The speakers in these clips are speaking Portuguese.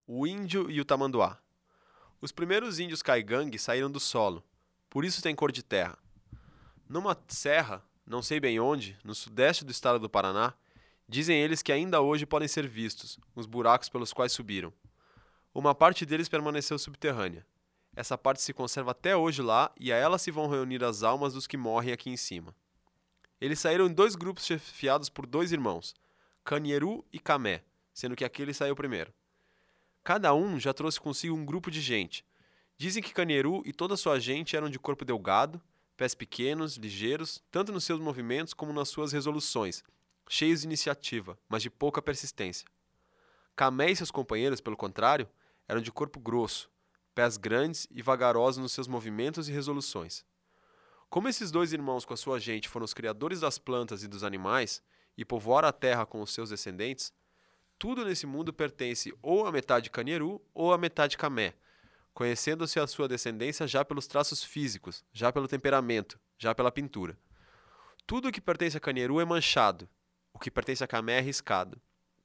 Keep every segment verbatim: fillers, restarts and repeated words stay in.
O índio e o tamanduá. Os primeiros índios caigangue saíram do solo, por isso têm cor de terra. Numa serra, não sei bem onde, no sudeste do estado do Paraná, dizem eles que ainda hoje podem ser vistos os buracos pelos quais subiram. Uma parte deles permaneceu subterrânea. Essa parte se conserva até hoje lá e a ela se vão reunir as almas dos que morrem aqui em cima. Eles saíram em dois grupos chefiados por dois irmãos, Canieru e Camé, sendo que aquele saiu primeiro. Cada um já trouxe consigo um grupo de gente. Dizem que Canieru e toda a sua gente eram de corpo delgado, pés pequenos, ligeiros, tanto nos seus movimentos como nas suas resoluções, cheios de iniciativa, mas de pouca persistência. Camé e seus companheiros, pelo contrário, eram de corpo grosso, pés grandes e vagarosos nos seus movimentos e resoluções. Como esses dois irmãos com a sua gente foram os criadores das plantas e dos animais e povoaram a terra com os seus descendentes, tudo nesse mundo pertence ou à metade Canieru ou à metade Camé, conhecendo-se a sua descendência já pelos traços físicos, já pelo temperamento, já pela pintura. Tudo o que pertence a Canieru é manchado, o que pertence a Camé é riscado.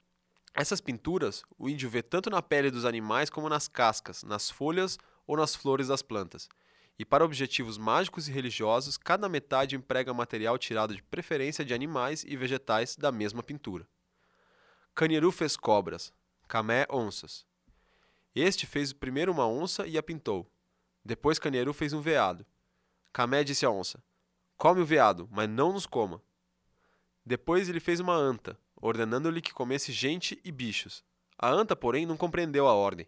Essas pinturas o índio vê tanto na pele dos animais como nas cascas, nas folhas ou nas flores das plantas. E para objetivos mágicos e religiosos, cada metade emprega material tirado de preferência de animais e vegetais da mesma pintura. Canieru fez cobras, Camé onças. Este fez primeiro uma onça e a pintou. Depois Canieru fez um veado. Camé disse à onça: "Come o veado, mas não nos coma." Depois ele fez uma anta, ordenando-lhe que comesse gente e bichos. A anta, porém, não compreendeu a ordem.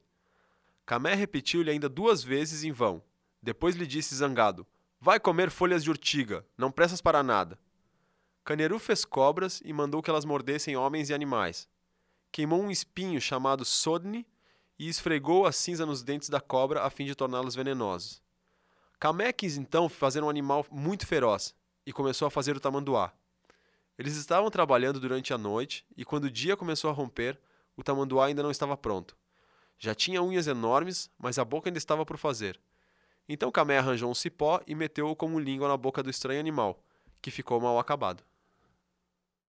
Camé repetiu-lhe ainda duas vezes em vão. Depois lhe disse zangado: "Vai comer folhas de urtiga, não prestas para nada." Canieru fez cobras e mandou que elas mordessem homens e animais. Queimou um espinho chamado sodne e esfregou a cinza nos dentes da cobra a fim de torná-los venenosos. Camé quis então fazer um animal muito feroz e começou a fazer o tamanduá. Eles estavam trabalhando durante a noite e quando o dia começou a romper, o tamanduá ainda não estava pronto. Já tinha unhas enormes, mas a boca ainda estava por fazer. Então Camé arranjou um cipó e meteu-o como língua na boca do estranho animal, que ficou mal acabado.